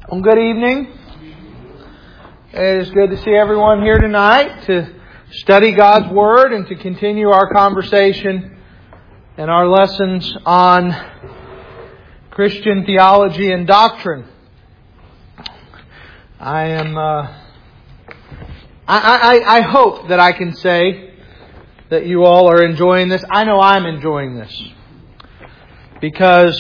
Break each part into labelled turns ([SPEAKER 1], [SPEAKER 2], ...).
[SPEAKER 1] Well, good evening. It is good to see everyone here tonight to study God's Word and to continue our conversation and our lessons on Christian theology and doctrine. I hope that I can say that you all are enjoying this. I know I'm enjoying this because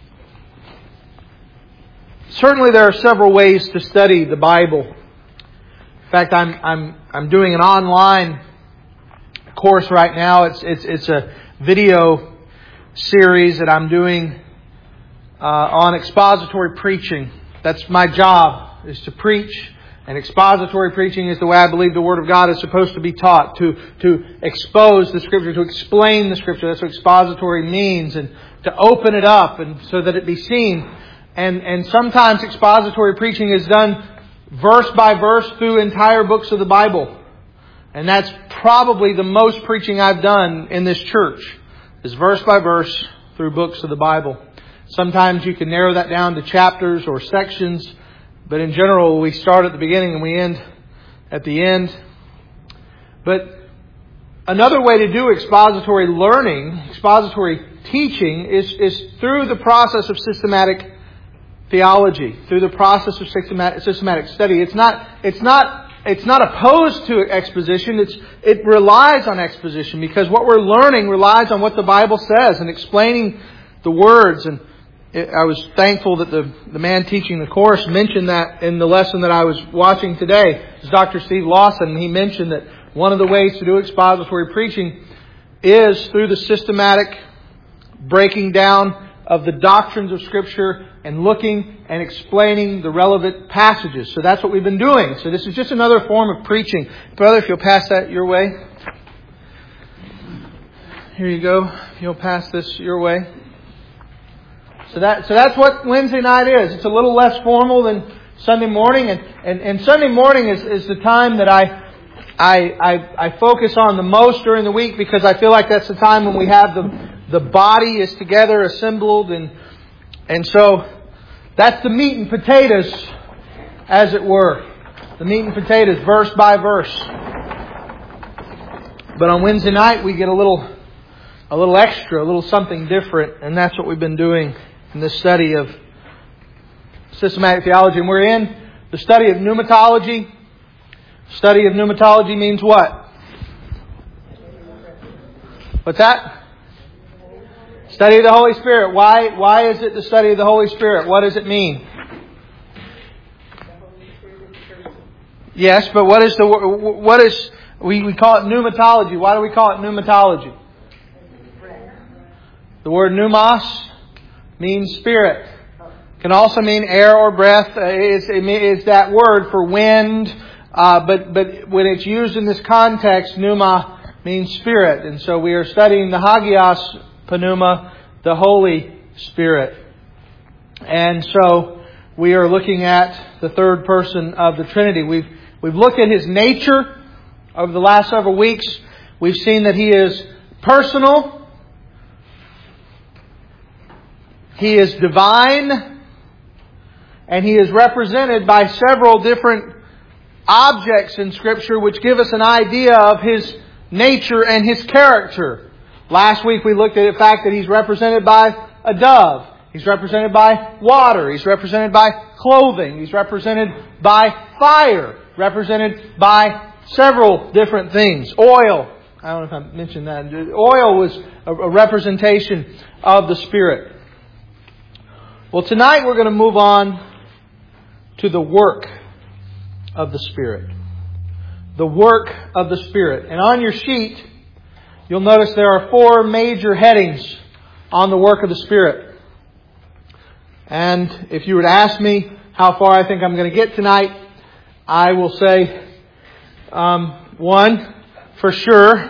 [SPEAKER 1] certainly there are several ways to study the Bible. In fact, I'm doing an online course right now. It's a video series that I'm doing on expository preaching. That's my job, is to preach. And expository preaching is the way I believe the Word of God is supposed to be taught. To expose the Scripture, to explain the Scripture. That's what expository means. And to open it up and so that it be seen. And sometimes expository preaching is done verse by verse through entire books of the Bible. And that's probably the most preaching I've done in this church, is verse by verse through books of the Bible. Sometimes you can narrow that down to chapters or sections, but in general we start at the beginning and we end at the end. But another way to do expository learning, expository teaching, is through the process of systematic theology, through the process of systematic study. It's not opposed to exposition. It relies on exposition because what we're learning relies on what the Bible says and explaining the words. And I was thankful that the man teaching the course mentioned that in the lesson that I was watching today. It's Dr. Steve Lawson, and he mentioned that one of the ways to do expository preaching is through the systematic breaking down of the doctrines of Scripture and looking and explaining the relevant passages. So that's what we've been doing. So this is just another form of preaching. Brother, if you'll pass that your way. Here you go. If you'll pass this your way. So that's what Wednesday night is. It's a little less formal than Sunday morning. And Sunday morning is the time that I focus on the most during the week, because I feel like that's the time when we have the body is together, assembled, and so that's the meat and potatoes, as it were. The meat and potatoes, verse by verse. But on Wednesday night we get a little extra, a little something different, and that's what we've been doing in this study of systematic theology. And we're in the study of pneumatology. Study of pneumatology means what? What's that? Study of the Holy Spirit. Why is it the study of the Holy Spirit? What does it mean? Yes, but we call it pneumatology. Why do we call it pneumatology? The word pneumos means spirit. It can also mean air or breath. It's that word for wind. But when it's used in this context, pneuma means spirit. And so we are studying the Hagios Pneuma, the Holy Spirit. And so we are looking at the third person of the Trinity. We've looked at His nature over the last several weeks. We've seen that He is personal. He is divine. And He is represented by several different objects in Scripture which give us an idea of His nature and His character. Last week we looked at the fact that He's represented by a dove. He's represented by water. He's represented by clothing. He's represented by fire. Represented by several different things. Oil. I don't know if I mentioned that. Oil was a representation of the Spirit. Well, tonight we're going to move on to the work of the Spirit. The work of the Spirit. And on your sheet, you'll notice there are 4 major headings on the work of the Spirit. And if you were to ask me how far I think I'm going to get tonight, I will say 1 for sure.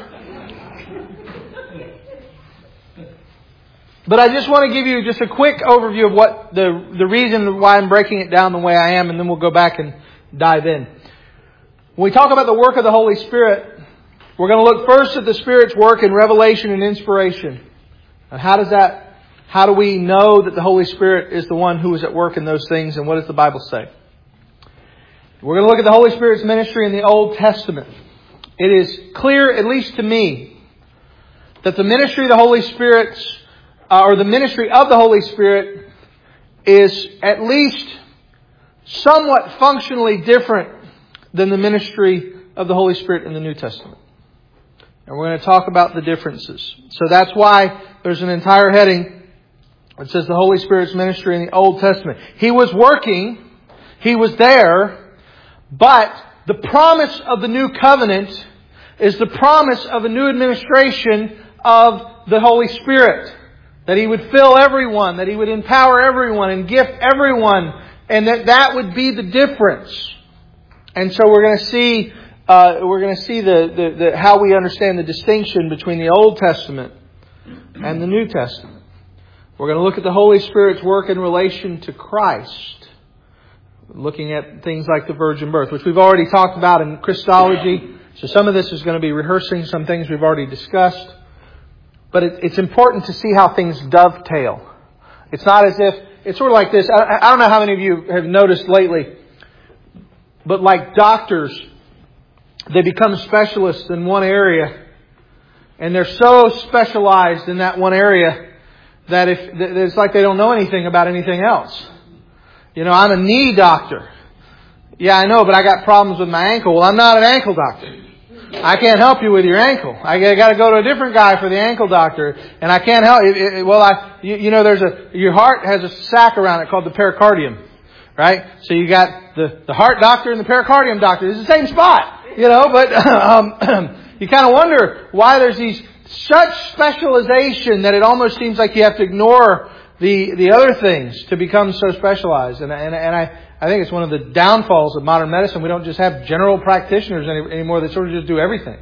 [SPEAKER 1] But I just want to give you just a quick overview of what the reason why I'm breaking it down the way I am, and then we'll go back and dive in. When we talk about the work of the Holy Spirit, we're going to look first at the Spirit's work in revelation and inspiration. And how does that How do we know that the Holy Spirit is the one who is at work in those things, and what does the Bible say? We're going to look at the Holy Spirit's ministry in the Old Testament. It is clear, at least to me, that the ministry of the Holy Spirit, or the ministry of the Holy Spirit, is at least somewhat functionally different than the ministry of the Holy Spirit in the New Testament. And we're going to talk about the differences. So that's why there's an entire heading that says the Holy Spirit's ministry in the Old Testament. He was working, He was there, but the promise of the New Covenant is the promise of a new administration of the Holy Spirit. That He would fill everyone, that He would empower everyone and gift everyone, and that would be the difference. And so we're going to see how we understand the distinction between the Old Testament and the New Testament. We're going to look at the Holy Spirit's work in relation to Christ. Looking at things like the virgin birth, which we've already talked about in Christology. So some of this is going to be rehearsing some things we've already discussed. But it's important to see how things dovetail. It's not as if... It's sort of like this. I don't know how many of you have noticed lately. But like doctors, they become specialists in one area. And they're so specialized in that one area that it's like they don't know anything about anything else. You know, I'm a knee doctor. Yeah, I know, but I got problems with my ankle. Well, I'm not an ankle doctor. I can't help you with your ankle. I got to go to a different guy for the ankle doctor, and I can't help. Your heart has a sac around it called the pericardium, right? So you got the heart doctor and the pericardium doctor. It's the same spot, you know. But you kind of wonder why there's such specialization that it almost seems like you have to ignore the other things to become so specialized. And I think it's one of the downfalls of modern medicine. We don't just have general practitioners anymore that sort of just do everything.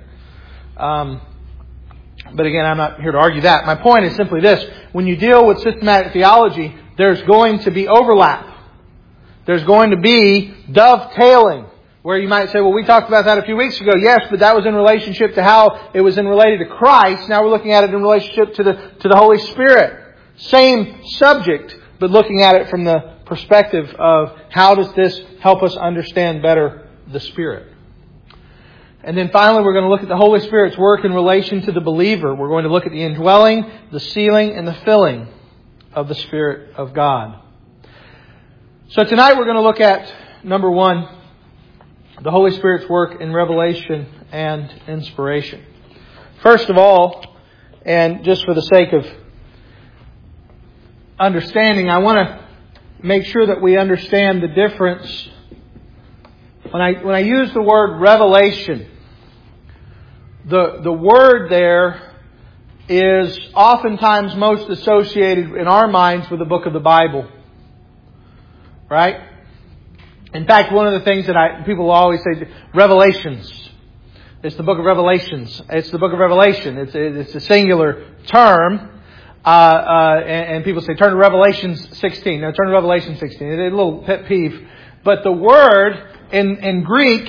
[SPEAKER 1] But again, I'm not here to argue that. My point is simply this. When you deal with systematic theology, there's going to be overlap. There's going to be dovetailing. Where you might say, well, we talked about that a few weeks ago. Yes, but that was in relationship to how it was in related to Christ. Now we're looking at it in relationship to the Holy Spirit. Same subject, but looking at it from the perspective of how does this help us understand better the Spirit. And then finally, we're going to look at the Holy Spirit's work in relation to the believer. We're going to look at the indwelling, the sealing, and the filling of the Spirit of God. So tonight we're going to look at, number one, the Holy Spirit's work in revelation and inspiration. First of all, and just for the sake of understanding, I want to make sure that we understand the difference. When I use the word revelation, the word there is oftentimes most associated in our minds with the book of the Bible. Right? In fact, one of the things that people always say, Revelations. It's the book of Revelations. It's the book of Revelation. It's a singular term. And people say, turn to Revelation 16. No, turn to Revelation 16. It's a little pet peeve. But the word in Greek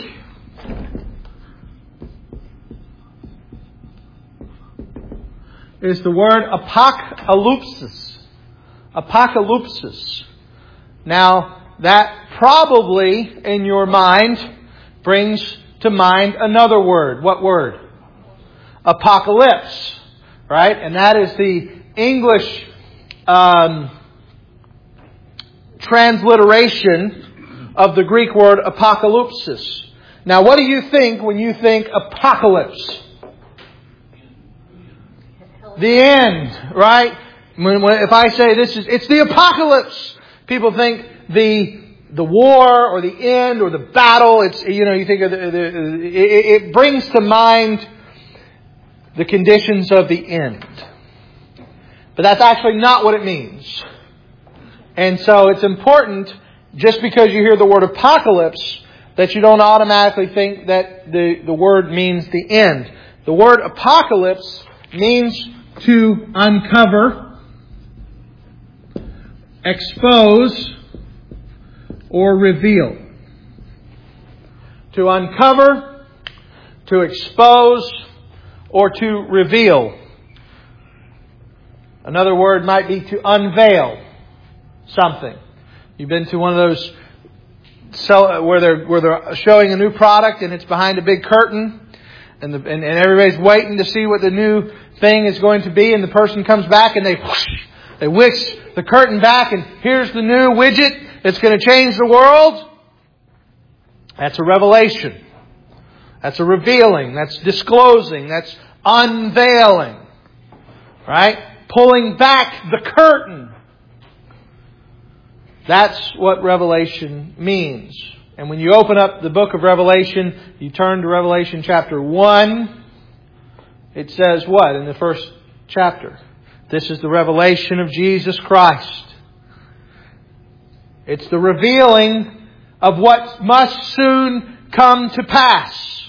[SPEAKER 1] is the word apokalypsis. Apokalypsis. Now, that probably in your mind brings to mind another word. What word? Apocalypse. Right? And that is the English transliteration of the Greek word apokalypsis. Now, what do you think when you think apocalypse? The end, right? If I say it's the apocalypse, people think the war or the end or the battle. You think of it brings to mind the conditions of the end. But that's actually not what it means. And so it's important, just because you hear the word apocalypse, that you don't automatically think that the word means the end. The word apocalypse means to uncover, expose, or reveal. To uncover, to expose, or to reveal. Another word might be to unveil something. You've been to one of those where they're showing a new product and it's behind a big curtain and everybody's waiting to see what the new thing is going to be, and the person comes back and they whisk the curtain back and here's the new widget that's going to change the world. That's a revelation. That's a revealing. That's disclosing. That's unveiling. Right? Pulling back the curtain. That's what Revelation means. And when you open up the book of Revelation, you turn to Revelation chapter 1. It says what in the first chapter? This is the revelation of Jesus Christ. It's the revealing of what must soon come to pass.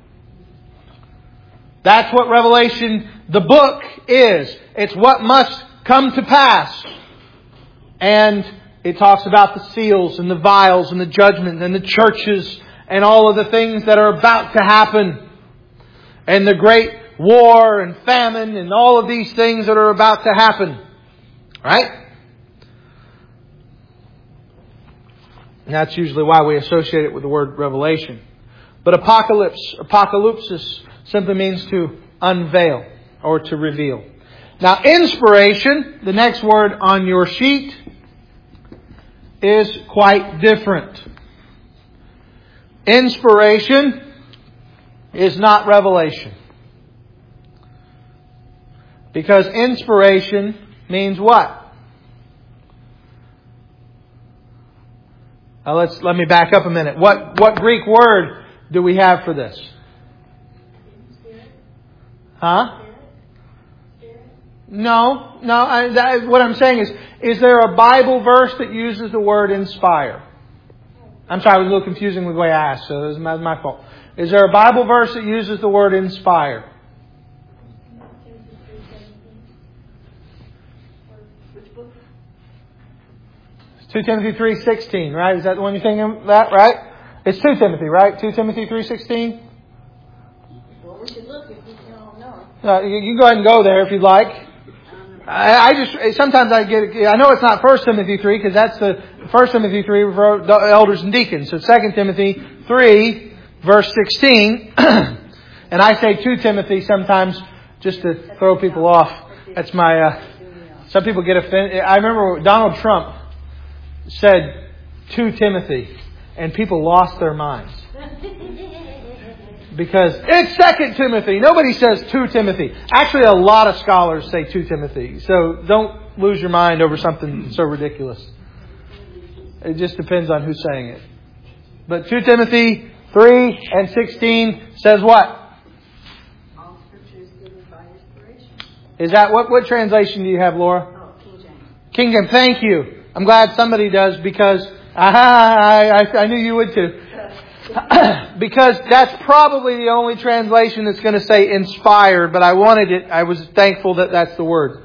[SPEAKER 1] That's what Revelation, the book, is. It's what must come to pass. And it talks about the seals and the vials and the judgment and the churches and all of the things that are about to happen. And the great war and famine and all of these things that are about to happen. Right? And that's usually why we associate it with the word revelation. But apocalypsis simply means to unveil or to reveal. Now, inspiration, the next word on your sheet, is quite different. Inspiration is not revelation. Because inspiration means what? Now let me back up a minute. What Greek word do we have for this? Huh? No. What I'm saying is there a Bible verse that uses the word inspire? I'm sorry, I was a little confusing with the way I asked, so it was my fault. Is there a Bible verse that uses the word inspire? 2 Timothy 3:16, right? Is that the one you're thinking of that, right? It's 2 Timothy, right? 2 Timothy 3:16?
[SPEAKER 2] Well, we should look if we don't know.
[SPEAKER 1] You can go ahead and go there if you'd like. Sometimes I know it's not 1 Timothy 3 because that's the 1 Timothy 3 for elders and deacons. So 2 Timothy 3 verse 16. And I say 2 Timothy sometimes just to throw people off. That's my, some people get offended. I remember Donald Trump said 2 Timothy and people lost their minds. Because it's 2 Timothy. Nobody says 2 Timothy. Actually, a lot of scholars say 2 Timothy. So don't lose your mind over something so ridiculous. It just depends on who's saying it. But 2 Timothy 3 and 16 says what?
[SPEAKER 2] All Scripture is given by inspiration.
[SPEAKER 1] Is that what translation do you have, Laura?
[SPEAKER 2] Oh, King James.
[SPEAKER 1] King James. Thank you. I'm glad somebody does because I knew you would too. Because that's probably the only translation that's going to say inspired, but I wanted it. I was thankful that that's the word.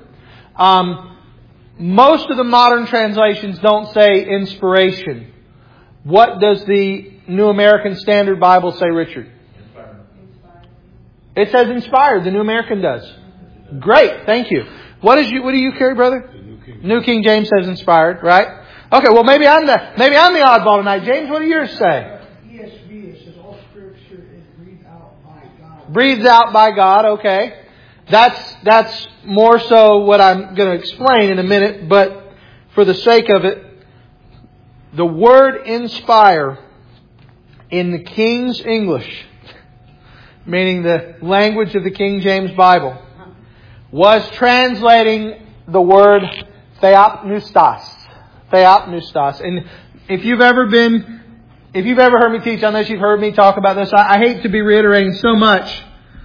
[SPEAKER 1] Most of the modern translations don't say inspiration. What does the New American Standard Bible say, Richard?
[SPEAKER 3] Inspired.
[SPEAKER 1] It says inspired. The New American does. Great, thank you. What do you carry, brother? New King James says inspired, right? Okay, well maybe I'm the oddball tonight. James, what do yours say?
[SPEAKER 4] ESV, it says all Scripture is breathed out by God.
[SPEAKER 1] Breathed out by God, okay. That's more so what I'm going to explain in a minute, but for the sake of it, the word inspire in the King's English, meaning the language of the King James Bible, was translating the word theopneustos. Theopneustos. And if you've ever heard me teach on this, you've heard me talk about this. I hate to be reiterating so much.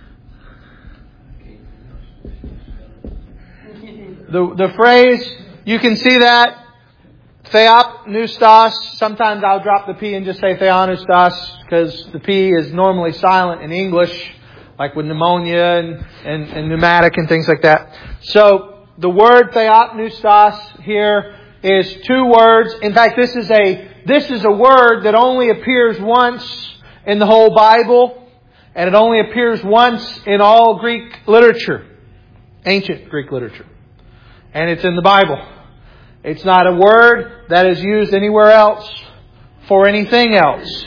[SPEAKER 1] The phrase, you can see that, theopneustos. Sometimes I'll drop the P and just say theopneustos because the P is normally silent in English, like with pneumonia and pneumatic and things like that. So the word theopneustos here is 2 words. In fact, this is a word that only appears once in the whole Bible, and it only appears once in all Greek literature, ancient Greek literature. And it's in the Bible. It's not a word that is used anywhere else for anything else.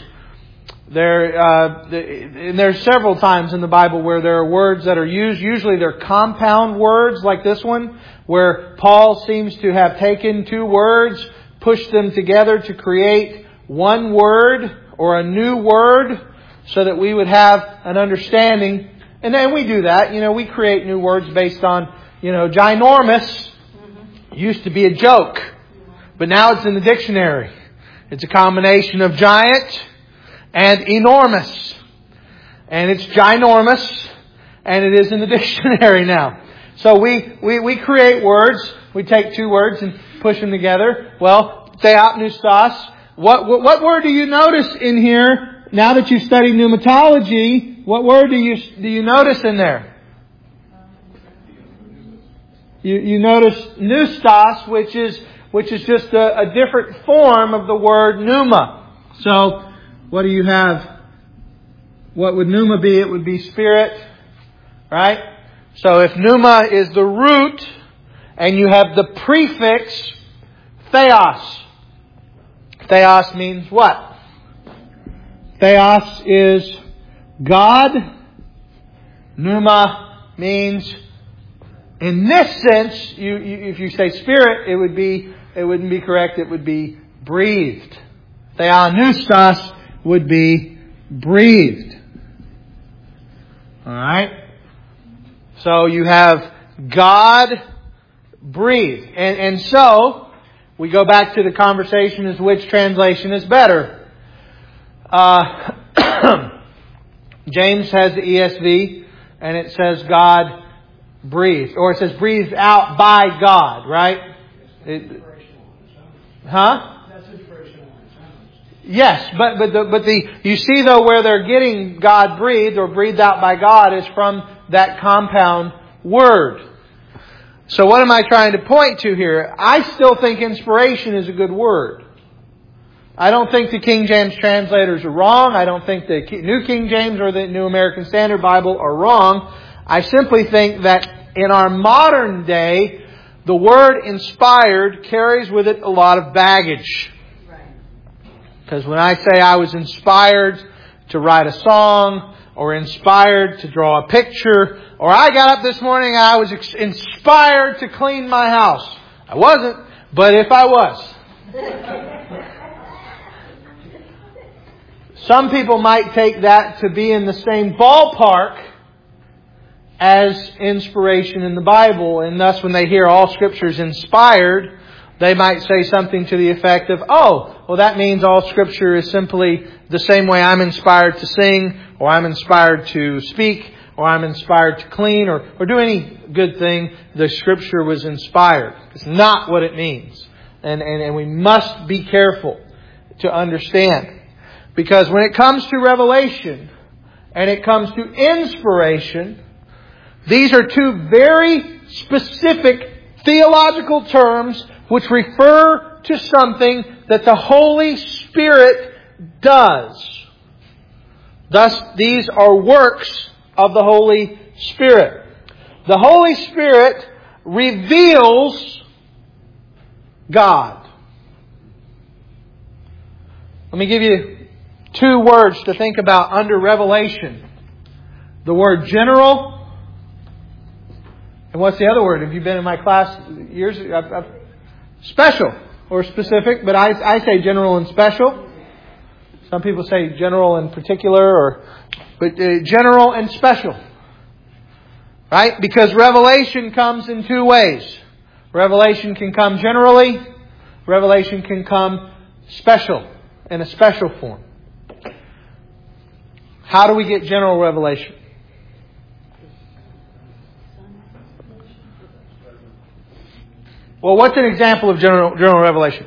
[SPEAKER 1] There's several times in the Bible where there are words that are used. Usually they're compound words like this one, where Paul seems to have taken two words, pushed them together to create one word or a new word so that we would have an understanding. And then we do that. We create new words based on, ginormous used to be a joke, but now it's in the dictionary. It's a combination of giant and enormous. And it's ginormous, and it is in the dictionary now. So we create words. We take two words and push them together. Well, theopneustos. What word do you notice in here? Now that you've studied pneumatology, what word do you notice in there? You notice pneustos, which is just a different form of the word pneuma. So, what do you have? What would pneuma be? It would be spirit, right? So if pneuma is the root, and you have the prefix theos. Theos means what? Theos is God. Pneuma means, in this sense, if you say spirit, it wouldn't be correct. It would be breathed. Theopneustos would be breathed. Alright? So you have God breathed. And so, we go back to the conversation as which translation is better. James has the ESV, and it says God breathed. Or it says breathed out by God, right?
[SPEAKER 4] That's inspirational.
[SPEAKER 1] Yes, but you see though where they're getting God breathed or breathed out by God is from that compound word. So what am I trying to point to here? I still think inspiration is a good word. I don't think the King James translators are wrong. I don't think the New King James or the New American Standard Bible are wrong. I simply think that in our modern day, the word inspired carries with it a lot of baggage. Because when I say I was inspired to write a song, or inspired to draw a picture, or I got up this morning and I was inspired to clean my house. I wasn't, but if I was. Some people might take that to be in the same ballpark as inspiration in the Bible, and thus when they hear all Scripture is inspired, they might say something to the effect of, well that means all Scripture is simply the same way I'm inspired to sing, or I'm inspired to speak, or I'm inspired to clean, or do any good thing. The Scripture was inspired. It's not what it means. And we must be careful to understand. Because when it comes to revelation, and it comes to inspiration, these are two very specific theological terms which refer to something that the Holy Spirit does. Thus, these are works of the Holy Spirit. The Holy Spirit reveals God. Let me give you two words to think about under revelation. The word general. And what's the other word? Have you been in my class years ago? Special or specific, but I say general and special. Some people say general and particular, but general and special. Right? Because revelation comes in two ways. Revelation can come generally. Revelation can come special, in a special form. How do we get general revelation? Well, what's an example of general revelation?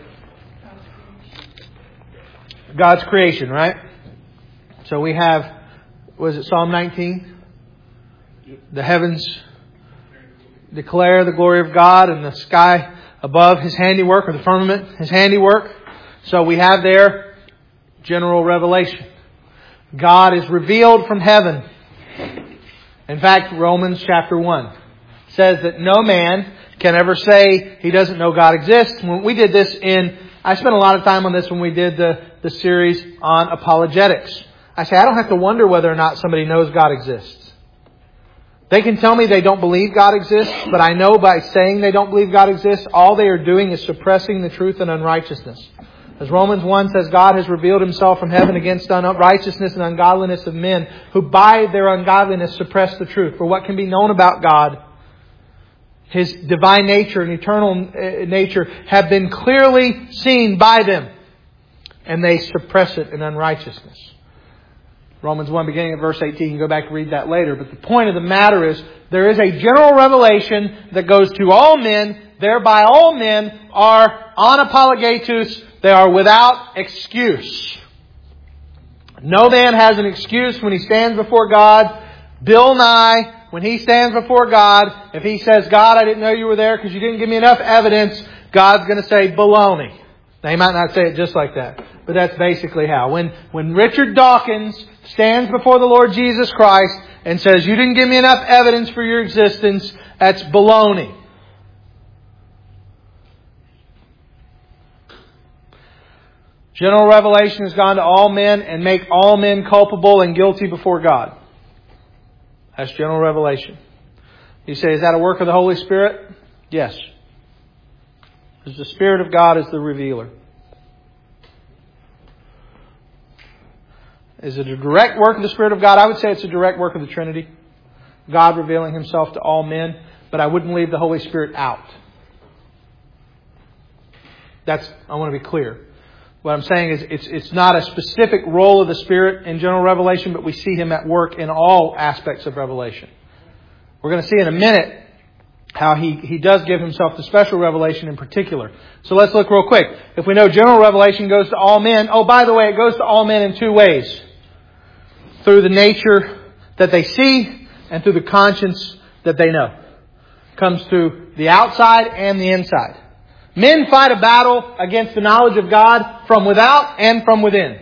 [SPEAKER 1] God's creation, right? So we have, was it Psalm 19? The heavens declare the glory of God, and the sky above His handiwork, or the firmament His handiwork. So we have there general revelation. God is revealed from heaven. In fact, Romans chapter 1 says that no man can ever say he doesn't know God exists. When we did this I spent a lot of time on this when we did the series on apologetics. I say I don't have to wonder whether or not somebody knows God exists. They can tell me they don't believe God exists, but I know by saying they don't believe God exists, all they are doing is suppressing the truth and unrighteousness. As Romans 1 says, God has revealed Himself from heaven against unrighteousness and ungodliness of men, who by their ungodliness suppress the truth. For what can be known about God, His divine nature and eternal nature, have been clearly seen by them, and they suppress it in unrighteousness. Romans 1, beginning at verse 18. You can go back and read that later. But the point of the matter is, there is a general revelation that goes to all men. Thereby all men are anapologetus. They are without excuse. No man has an excuse when he stands before God. Bill Nye, when he stands before God, if he says, God, I didn't know you were there because you didn't give me enough evidence, God's going to say, baloney. Now, he might not say it just like that, but that's basically how. When Richard Dawkins stands before the Lord Jesus Christ and says, you didn't give me enough evidence for your existence, that's baloney. General revelation has gone to all men and make all men culpable and guilty before God. That's general revelation. You say, is that a work of the Holy Spirit? Yes. Because the Spirit of God is the revealer. Is it a direct work of the Spirit of God? I would say it's a direct work of the Trinity. God revealing Himself to all men. But I wouldn't leave the Holy Spirit out. I want to be clear. What I'm saying is it's not a specific role of the Spirit in general revelation, but we see Him at work in all aspects of revelation. We're going to see in a minute how He does give Himself the special revelation in particular. So let's look real quick. If we know general revelation goes to all men, oh, by the way, it goes to all men in two ways. Through the nature that they see and through the conscience that they know. It comes through the outside and the inside. Men fight a battle against the knowledge of God from without and from within.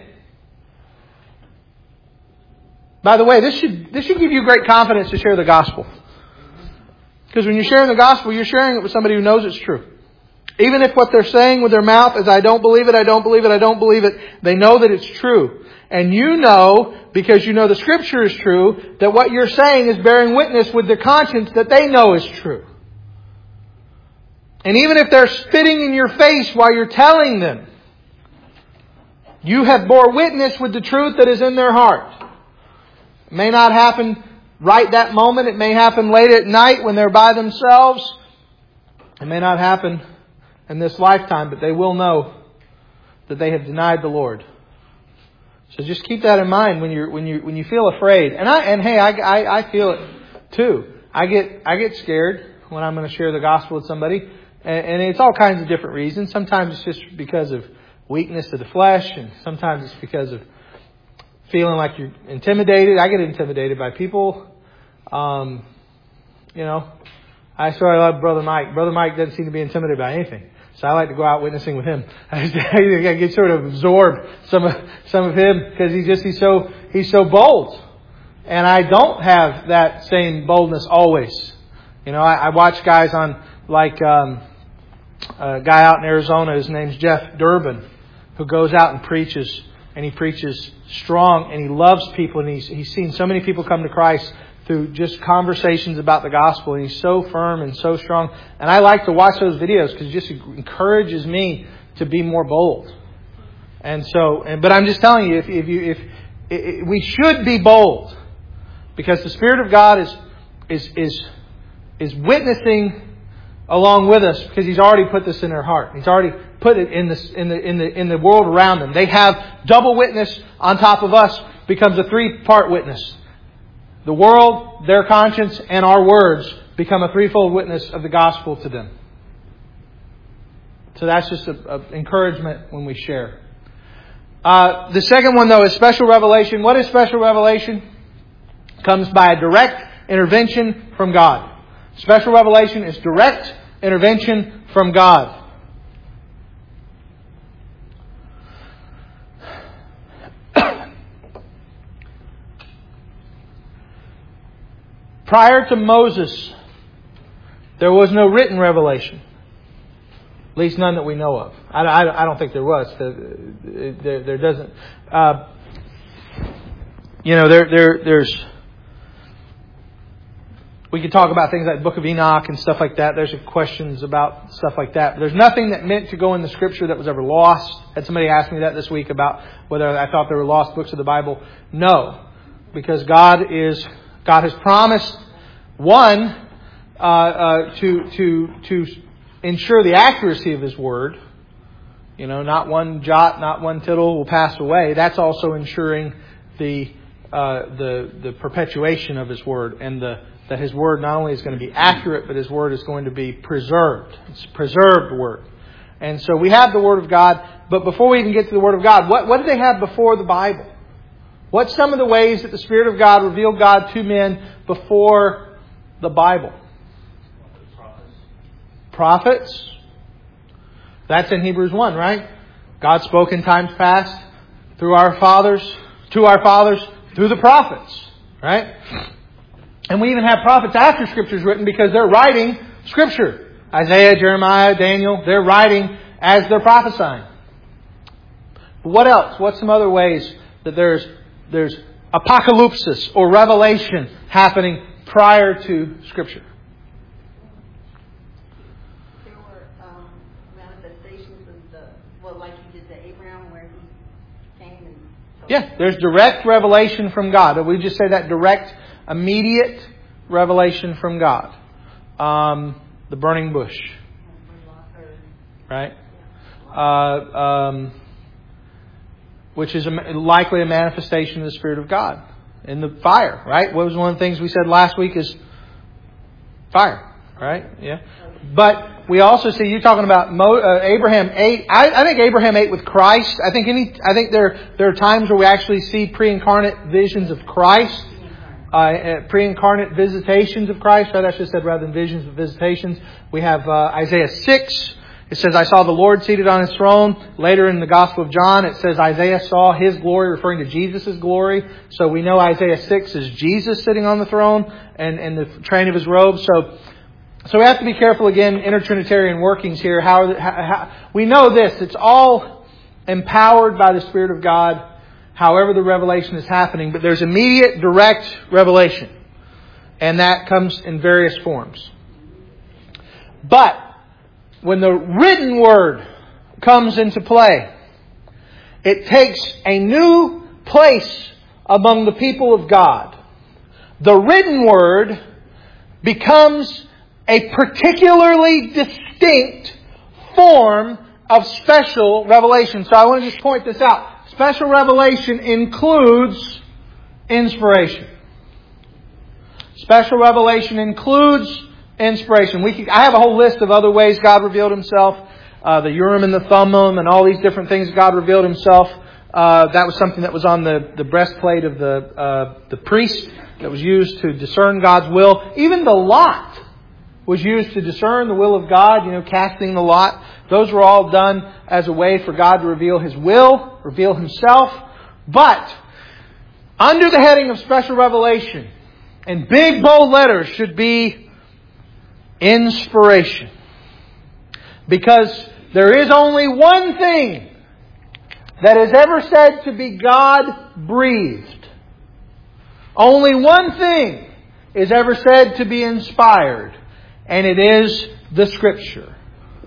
[SPEAKER 1] By the way, this should give you great confidence to share the gospel. Because when you're sharing the gospel, you're sharing it with somebody who knows it's true. Even if what they're saying with their mouth is, I don't believe it, I don't believe it, I don't believe it, they know that it's true. And you know, because you know the Scripture is true, that what you're saying is bearing witness with their conscience that they know is true. And even if they're spitting in your face while you're telling them, you have bore witness with the truth that is in their heart. It may not happen right that moment. It may happen late at night when they're by themselves. It may not happen in this lifetime, but they will know that they have denied the Lord. So just keep that in mind when you feel afraid. And hey, I feel it too. I get scared when I'm going to share the gospel with somebody. And it's all kinds of different reasons. Sometimes it's just because of weakness of the flesh. And sometimes it's because of feeling like you're intimidated. I get intimidated by people. I love Brother Mike. Brother Mike doesn't seem to be intimidated by anything. So I like to go out witnessing with him. I get sort of absorbed some of him because he's so bold. And I don't have that same boldness always. I watch guys on a guy out in Arizona, his name's Jeff Durbin, who goes out and preaches, and he preaches strong, and he loves people, and he's seen so many people come to Christ through just conversations about the gospel, and he's so firm and so strong. And I like to watch those videos because it just encourages me to be more bold. But I'm just telling you, if we should be bold, because the Spirit of God is witnessing along with us, because He's already put this in their heart. He's already put it in the world around them. They have double witness on top of us. Becomes a 3-part witness. The world, their conscience, and our words become a 3-fold witness of the gospel to them. So that's just an encouragement when we share. The second one, though, is special revelation. What is special revelation? It comes by a direct intervention from God. Special revelation is direct intervention from God. Prior to Moses There was no written revelation. At least none that we know of. I don't think there was. There doesn't. There's. We could talk about things like the Book of Enoch and stuff like that. There's questions about stuff like that. But there's nothing that meant to go in the Scripture that was ever lost. Had somebody asked me that this week about whether I thought there were lost books of the Bible. No, because God has promised one to ensure the accuracy of His Word. Not one jot, not one tittle will pass away. That's also ensuring the perpetuation of His Word and that His Word not only is going to be accurate, but His Word is going to be preserved. It's a preserved Word. And so we have the Word of God. But before we even get to the Word of God, what did they have before the Bible? What's some of the ways that the Spirit of God revealed God to men before the Bible? Prophets. That's in Hebrews 1, right? God spoke in times past to our fathers, through the prophets, right? And we even have prophets after Scripture's written because they're writing Scripture. Isaiah, Jeremiah, Daniel, they're writing as they're prophesying. But what else? What's some other ways that there's apocalypsis or revelation happening prior to Scripture?
[SPEAKER 2] There were manifestations of like He did to Abraham, where He came and...
[SPEAKER 1] Yeah, there's direct revelation from God. We just say that direct, immediate revelation from God. The burning bush. Right? Which is likely a manifestation of the Spirit of God. In the fire, right? What was one of the things we said last week is fire, right? Yeah. But we also see, you're talking about Abraham ate. I think Abraham ate with Christ. I think there are times where we actually see pre-incarnate visions of Christ. Pre-incarnate visitations of Christ. Rather, I should have said rather than visions, but visitations. We have Isaiah 6. It says, I saw the Lord seated on His throne. Later in the Gospel of John, it says Isaiah saw His glory, referring to Jesus' glory. So we know Isaiah 6 is Jesus sitting on the throne and the train of His robe. So we have to be careful again, intertrinitarian workings here. How we know this. It's all empowered by the Spirit of God, however the revelation is happening. But there's immediate, direct revelation. And that comes in various forms. But when the written Word comes into play, it takes a new place among the people of God. The written Word becomes a particularly distinct form of special revelation. So I want to just point this out. Special revelation includes inspiration. Special revelation includes inspiration. I have a whole list of other ways God revealed Himself. The Urim and the Thummim and all these different things God revealed Himself. That was something that was on the breastplate of the priest that was used to discern God's will. Even the lot was used to discern the will of God, casting the lot. Those were all done as a way for God to reveal His will, reveal Himself. But under the heading of special revelation, in big bold letters, should be inspiration. Because there is only one thing that is ever said to be God-breathed. Only one thing is ever said to be inspired. And it is the Scripture.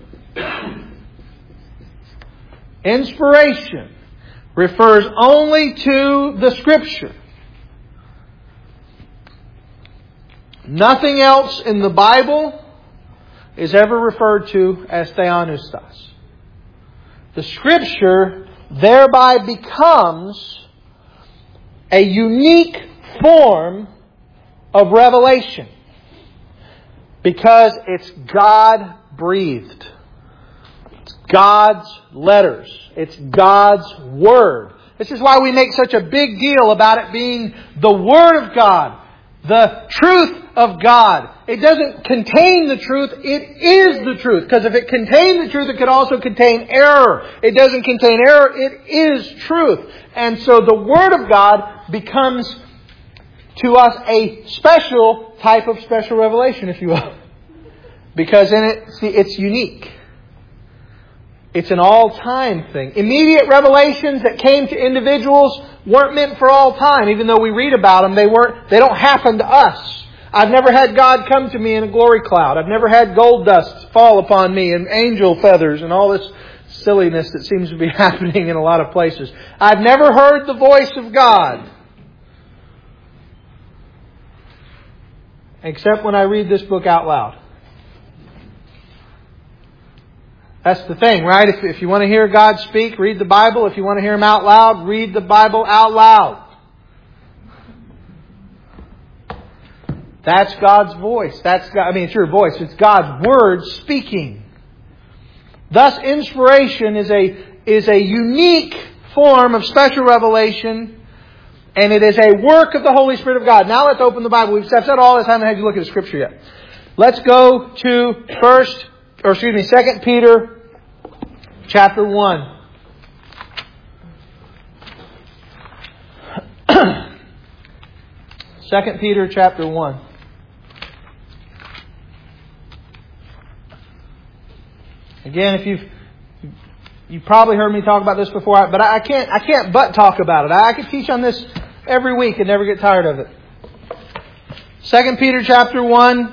[SPEAKER 1] Inspiration refers only to the Scripture. Nothing else in the Bible is ever referred to as theopneustos. The Scripture thereby becomes a unique form of revelation. Because it's God-breathed. It's God's letters. It's God's Word. This is why we make such a big deal about it being the Word of God. The truth of God. It doesn't contain the truth. It is the truth. Because if it contained the truth, it could also contain error. It doesn't contain error. It is truth. And so the Word of God becomes to us a special type of special revelation, if you will. Because in it, see, it's unique. It's an all-time thing. Immediate revelations that came to individuals weren't meant for all time. Even though we read about them, they don't happen to us. I've never had God come to me in a glory cloud. I've never had gold dust fall upon me and angel feathers and all this silliness that seems to be happening in a lot of places. I've never heard the voice of God. Except when I read this book out loud. That's the thing, right? If you want to hear God speak, read the Bible. If you want to hear Him out loud, read the Bible out loud. That's God's voice. It's your voice. It's God's Word speaking. Thus, inspiration is a unique form of special revelation, and it is a work of the Holy Spirit of God. Now let's open the Bible. I've said all this. I haven't had you look at the Scripture yet. Let's go to 2 Peter chapter 1. 2 Peter chapter 1. Again, you've probably heard me talk about this before, but I can't but talk about it. I could teach on this every week and never get tired of it. 2 Peter chapter 1.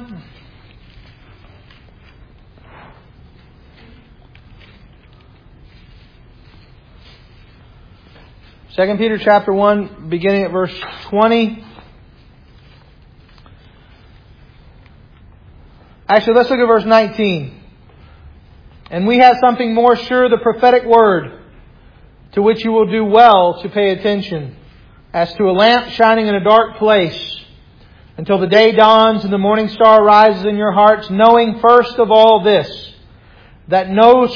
[SPEAKER 1] 2 Peter chapter 1, beginning at verse 20. Actually, let's look at verse 19. And we have something more sure, the prophetic word, to which you will do well to pay attention, as to a lamp shining in a dark place, until the day dawns and the morning star rises in your hearts, knowing first of all this, that no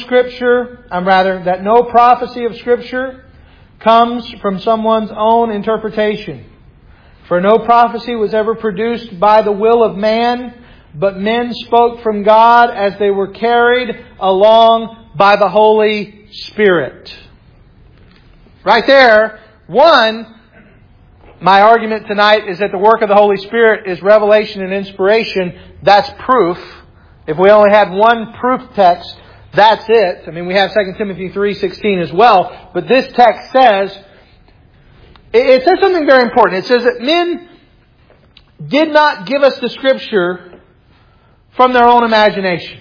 [SPEAKER 1] prophecy of Scripture comes from someone's own interpretation. For no prophecy was ever produced by the will of man, but men spoke from God as they were carried along by the Holy Spirit. Right there, my argument tonight is that the work of the Holy Spirit is revelation and inspiration. That's proof. If we only had one proof text, that's it. We have 2 Timothy 3:16 as well. But this text says, it says something very important. It says that men did not give us the Scripture from their own imagination.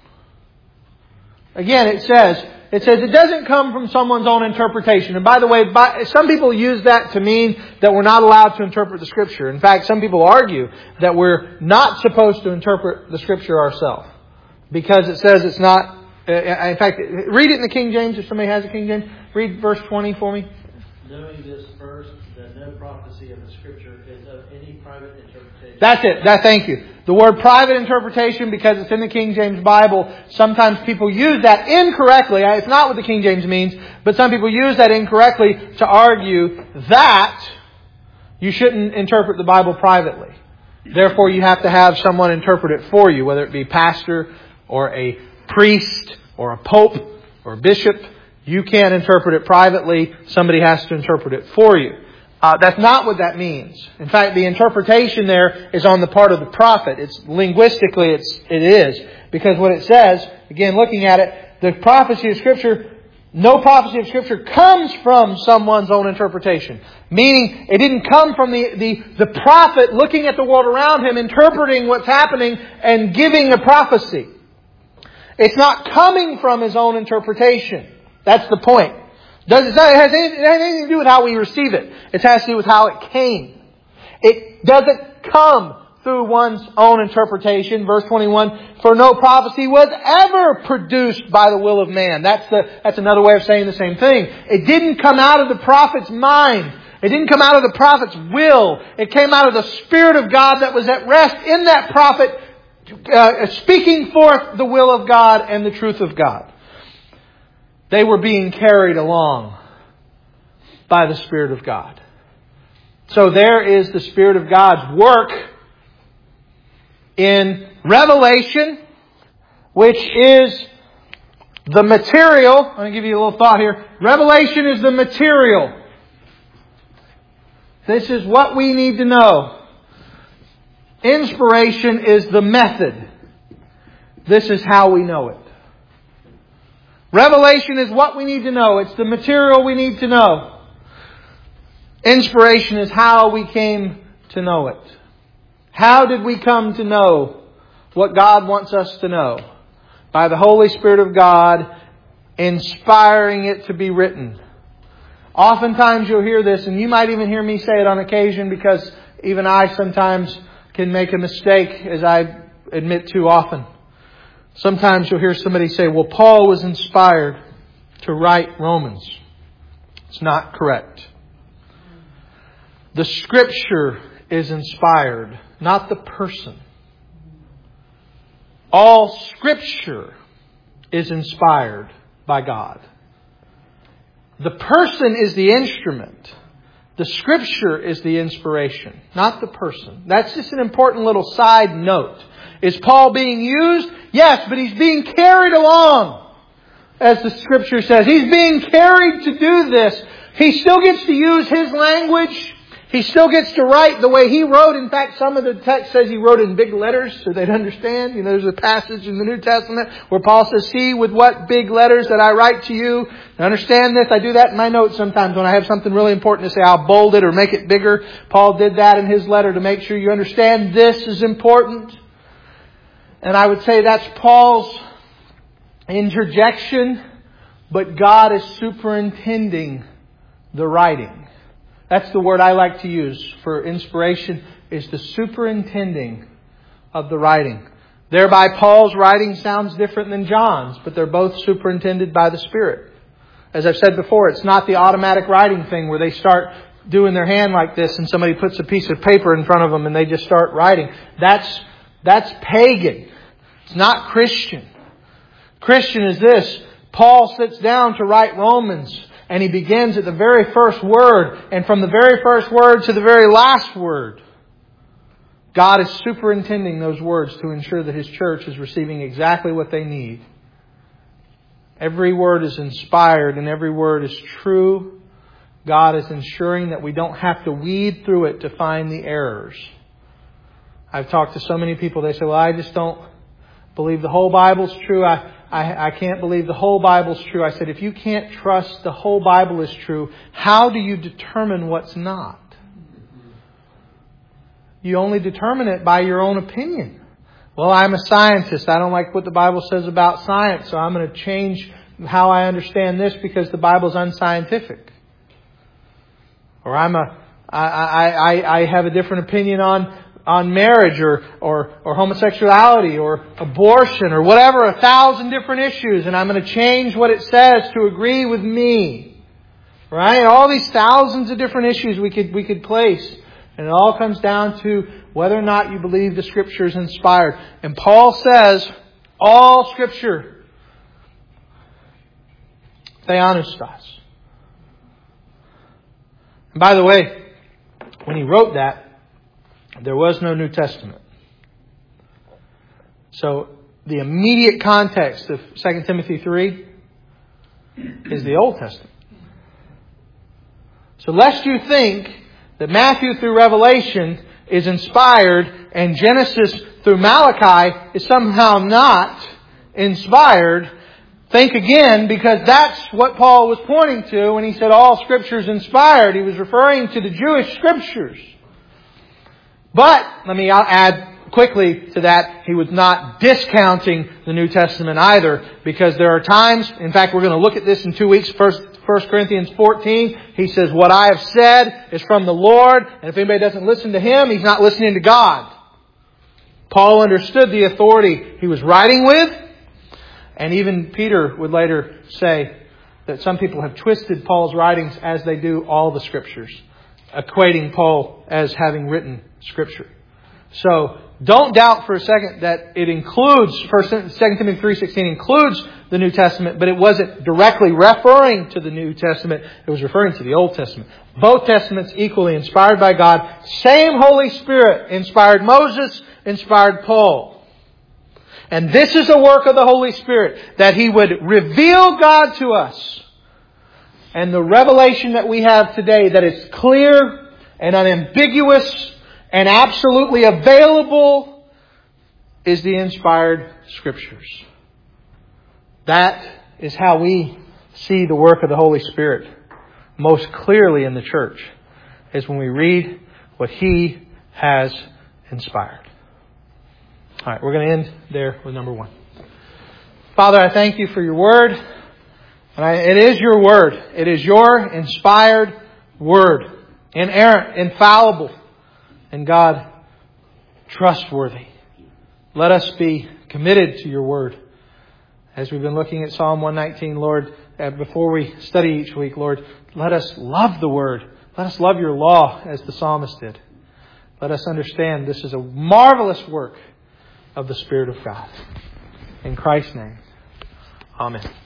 [SPEAKER 1] Again, it says it doesn't come from someone's own interpretation. And by the way, some people use that to mean that we're not allowed to interpret the Scripture. In fact, some people argue that we're not supposed to interpret the Scripture ourselves, because it says it's not. In fact, read it in the King James if somebody has a King James. Read verse 20 for me.
[SPEAKER 3] Knowing this first, that no prophecy of the Scripture is of any private interpretation.
[SPEAKER 1] That's it. Thank you. The word private interpretation, because it's in the King James Bible, sometimes people use that incorrectly. It's not what the King James means, but some people use that incorrectly to argue that you shouldn't interpret the Bible privately. Therefore, you have to have someone interpret it for you, whether it be a pastor or a priest or a pope or a bishop. You can't interpret it privately. Somebody has to interpret it for you. That's not what that means. In fact, the interpretation there is on the part of the prophet. Linguistically, it is. Because what it says, again, looking at it, the prophecy of Scripture, no prophecy of Scripture comes from someone's own interpretation. Meaning, it didn't come from the prophet looking at the world around him, interpreting what's happening and giving a prophecy. It's not coming from his own interpretation. That's the point. It has anything to do with how we receive it. It has to do with how it came. It doesn't come through one's own interpretation. Verse 21, for no prophecy was ever produced by the will of man. That's another way of saying the same thing. It didn't come out of the prophet's mind. It didn't come out of the prophet's will. It came out of the Spirit of God that was at rest in that prophet, speaking forth the will of God and the truth of God. They were being carried along by the Spirit of God. So there is the Spirit of God's work in revelation, which is the material. I'm going to give you a little thought here. Revelation is the material. This is what we need to know. Inspiration is the method. this is how we know it. Revelation is what we need to know. It's the material we need to know. Inspiration is how we came to know it. How did we come to know what God wants us to know? By the Holy Spirit of God inspiring it to be written. Oftentimes you'll hear this, and you might even hear me say it on occasion, because even I sometimes can make a mistake, as I admit too often. Sometimes you'll hear somebody say, well, Paul was inspired to write Romans. It's not correct. The Scripture is inspired, not the person. All Scripture is inspired by God. The person is the instrument. The Scripture is the inspiration, not the person. That's just an important little side note. Is Paul being used? Yes, but he's being carried along, as the Scripture says. He's being carried to do this. He still gets to use his language. He still gets to write the way he wrote. In fact, some of the text says he wrote in big letters so they'd understand. You know, there's a passage in the New Testament where Paul says, see with what big letters that I write to you. Now, understand this. I do that in my notes sometimes when I have something really important to say. I'll bold it or make it bigger. Paul did that in his letter to make sure you understand this is important. And I would say that's Paul's interjection, but God is superintending the writing. That's the word I like to use for inspiration, is the superintending of the writing. Thereby Paul's writing sounds different than John's, but they're both superintended by the Spirit. As I've said before, it's not the automatic writing thing where they start doing their hand like this and somebody puts a piece of paper in front of them and they just start writing. That's pagan. It's not Christian. Christian is this. Paul sits down to write Romans, and he begins at the very first word. And from the very first word to the very last word, God is superintending those words to ensure that His church is receiving exactly what they need. Every word is inspired and every word is true. God is ensuring that we don't have to weed through it to find the errors. I've talked to so many people, they say, well, I just don't believe the whole Bible's true. I can't believe the whole Bible's true. I said, if you can't trust the whole Bible is true, how do you determine what's not? You only determine it by your own opinion. Well, I'm a scientist. I don't like what the Bible says about science, so I'm going to change how I understand this because the Bible's unscientific. Or I have a different opinion on marriage or homosexuality or abortion or whatever, 1,000 different issues, and I'm going to change what it says to agree with me. Right? All these thousands of different issues we could place. And it all comes down to whether or not you believe the Scripture is inspired. And Paul says, all Scripture, theopneustos. And by the way, when he wrote that, there was no New Testament. So the immediate context of 2 Timothy 3 is the Old Testament. So lest you think that Matthew through Revelation is inspired and Genesis through Malachi is somehow not inspired, think again, because that's what Paul was pointing to when he said all Scripture is inspired. He was referring to the Jewish Scriptures. But, I'll add quickly to that, he was not discounting the New Testament either, because there are times, in fact we're going to look at this in 2 weeks, 1 Corinthians 14, he says, what I have said is from the Lord, and if anybody doesn't listen to him, he's not listening to God. Paul understood the authority he was writing with, and even Peter would later say that some people have twisted Paul's writings as they do all the Scriptures, equating Paul as having written Scripture. So don't doubt for a second that it includes, 2 Timothy 3:16 includes the New Testament, but it wasn't directly referring to the New Testament. It was referring to the Old Testament. Both Testaments equally inspired by God. Same Holy Spirit inspired Moses, inspired Paul. And this is a work of the Holy Spirit, that He would reveal God to us. And the revelation that we have today that is clear and unambiguous and absolutely available is the inspired Scriptures. That is how we see the work of the Holy Spirit most clearly in the church, is when we read what He has inspired. All right, we're going to end there with number 1. Father, I thank You for Your Word. And it is Your Word. It is Your inspired Word. Inerrant, infallible, and God, trustworthy. Let us be committed to Your Word. As we've been looking at Psalm 119, Lord, before we study each week, Lord, let us love the Word. Let us love Your law as the psalmist did. Let us understand this is a marvelous work of the Spirit of God. In Christ's name, amen.